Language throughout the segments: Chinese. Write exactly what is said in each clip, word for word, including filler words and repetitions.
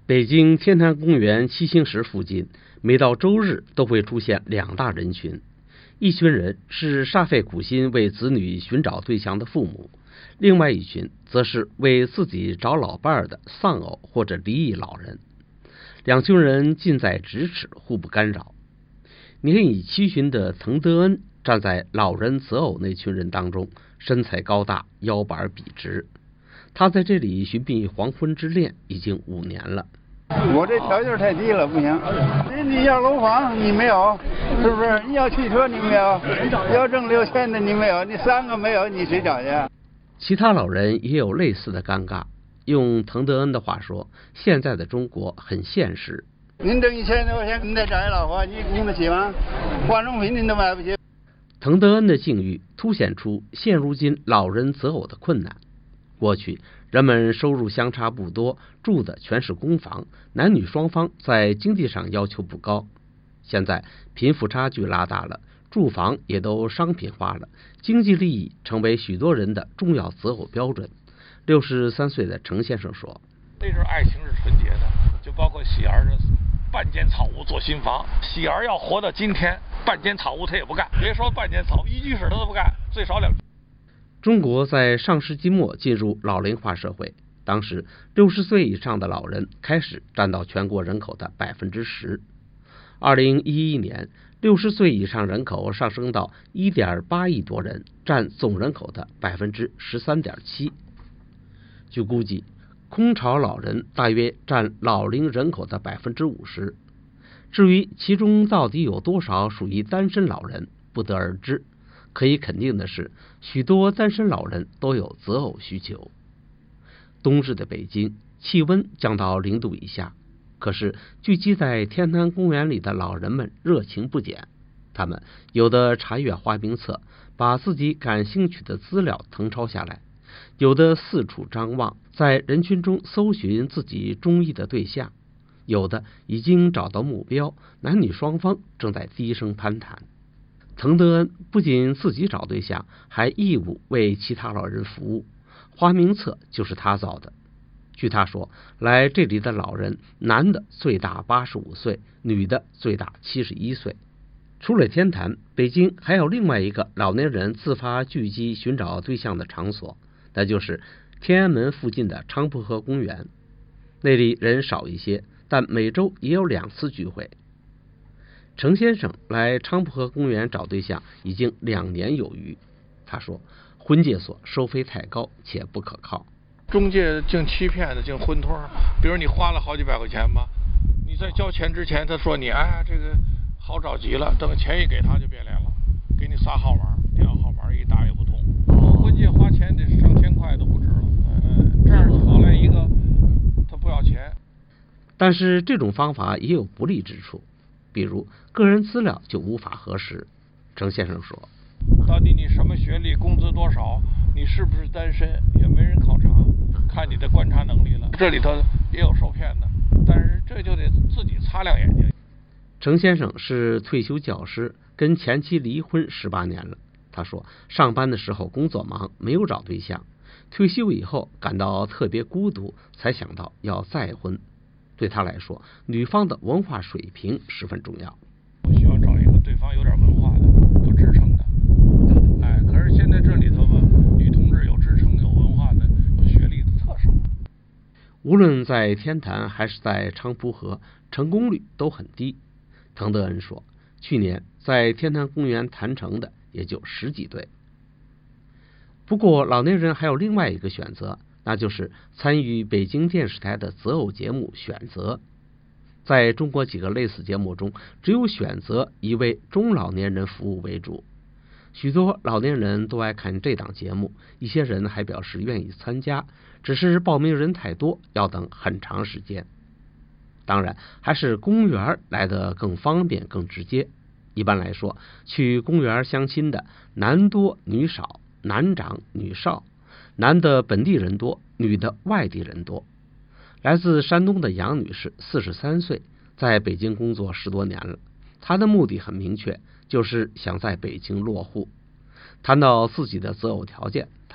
北京天坛公园七星石附近，每到周日都会出现两大人群，一群人是煞费苦心为子女寻找对象的父母，另外一群则是为自己找老伴的丧偶或者离异老人。两群人近在咫尺，互不干扰。年已七旬的滕德恩站在老人择偶那群人当中，身材高大，腰板笔直。他在这里寻觅黄昏之恋已经五年了。 我这条件太低了，不行。你要楼房你没有，是不是？你要汽车你没有，要挣六千的你没有，你三个没有，你谁找去？ 其他老人也有类似的尴尬。用滕德恩的话说，现在的中国很现实。 您挣一千多块钱，你再找一老婆，你供得起吗？化妆品您都买不起。 滕德恩的境遇凸显出现如今老人择偶的困难。过去人们收入相差不多，住的全是公房，男女双方在经济上要求不高。现在贫富差距拉大了，住房也都商品化了，经济利益成为许多人的重要择偶标准。六十三岁的程先生说：“ 那阵爱情是纯洁的，就包括喜儿的半间草屋做新房。喜儿要活到今天，半间草屋他也不干，别说半间草屋，一居室他都不干，最少两。” 中国在上世纪末进入老龄化社会，当时六十岁以上的老人开始占到全国人口的百分之十。二零一一年，六十岁以上人口上升到一点八亿多人，占总人口的百分之十三点七。据估计，空巢老人大约占老龄人口的百分之五十。至于其中到底有多少属于单身老人，不得而知。可以肯定的是，许多单身老人都有择偶需求。冬日的北京，气温降到零度以下，可是聚集在天坛公园里的老人们热情不减。他们有的查阅花名册，把自己感兴趣的资料誊抄下来；有的四处张望，在人群中搜寻自己中意的对象；有的已经找到目标，男女双方正在低声攀谈。滕德恩不仅自己找对象，还义务为其他老人服务，花名册就是他造的。据他说，来这里的老人，男的最大八十五岁，女的最大七十一岁。除了天坛，北京还有另外一个老年人自发聚集寻找对象的场所，那就是天安门附近的昌蒲河公园。那里人少一些，但每周也有两次聚会。程先生来昌蒲河公园找对象已经两年有余。他说，婚介所收费太高且不可靠， 中介净欺骗的，净混托。比如你花了好几百块钱吧，你在交钱之前他说你哎呀这个好着急了，等钱一给他就变脸了，给你仨号码，电话号码一打也不通。婚介花钱得上千块都不止了，嗯，这样好来一个他不要钱。 但是这种方法也有不利之处，比如个人资料就无法核实。程先生说， 到底你什么学历，工资多少，你是不是单身，也没人考察，看你的观察能力了。这里头也有受骗的，但是这就得自己擦亮眼睛。 程先生是退休教师，跟前妻离婚十八年了。他说，上班的时候工作忙，没有找对象，退休以后感到特别孤独，才想到要再婚。对他来说，女方的文化水平十分重要。 我需要找一个对方有点文化的，有支撑的。哎，可是现在这里头吧，女同志有支撑、有文化的、有学历的特少。 无论在天坛还是在昌蒲河，成功率都很低。滕德恩说，去年在天坛公园谈成的也就十几对。不过老年人还有另外一个选择，那就是参与北京电视台的择偶节目《选择》。在中国几个类似节目中，只有《选择》以为中老年人服务为主。许多老年人都爱看这档节目，一些人还表示愿意参加，只是报名人太多，要等很长时间。当然，还是公园来得更方便、更直接。一般来说，去公园相亲的男多女少，男长女少，男的本地人多，女的外地人多。来自山东的杨女士，四十三岁，在北京工作十多年了。她的目的很明确，就是想在北京落户。谈到自己的择偶条件，她说：“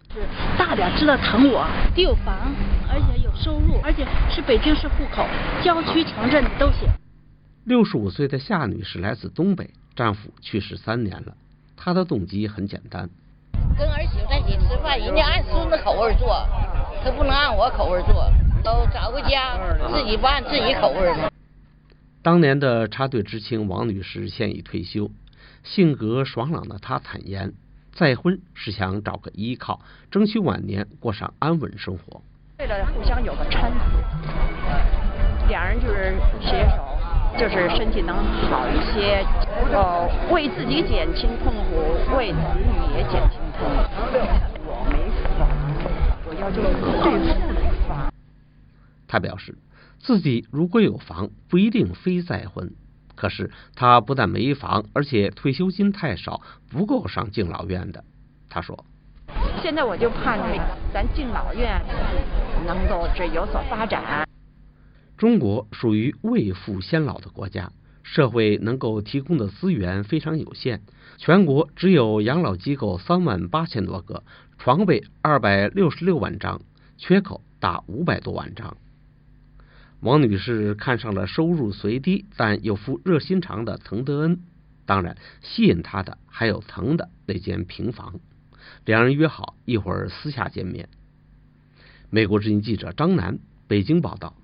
大点知道疼我，得有房，而且有收入，而且是北京市户口，郊区城镇都行。 六十五岁的夏女士来自东北，丈夫去世三年了。她的动机很简单， 跟儿媳妇在一起吃饭，人家按孙子口味做，可不能按我口味做。都找个家，自己不按自己口味吗？ 当年的插队知青王女士现已退休，性格爽朗的她坦言，再婚是想找个依靠，争取晚年过上安稳生活。 为了互相有个搀扶，两人就是携手，就是身体能好一些，呃，为自己减轻痛苦，为子女也减轻痛苦。我没房，我要就是对付的房。 他表示，自己如果有房，不一定非再婚。可是他不但没房，而且退休金太少，不够上敬老院的。他说：“ 现在我就盼着咱敬老院能够这有所发展。” 中国属于未富先老的国家，社会能够提供的资源非常有限，全国只有养老机构三万八千多个，床位二百六十六万张，缺口达五百多万张。王女士看上了收入虽低但有副热心肠的滕德恩，当然吸引她的还有滕的那间平房。两人约好一会儿私下见面。美国之音记者张楠北京报道。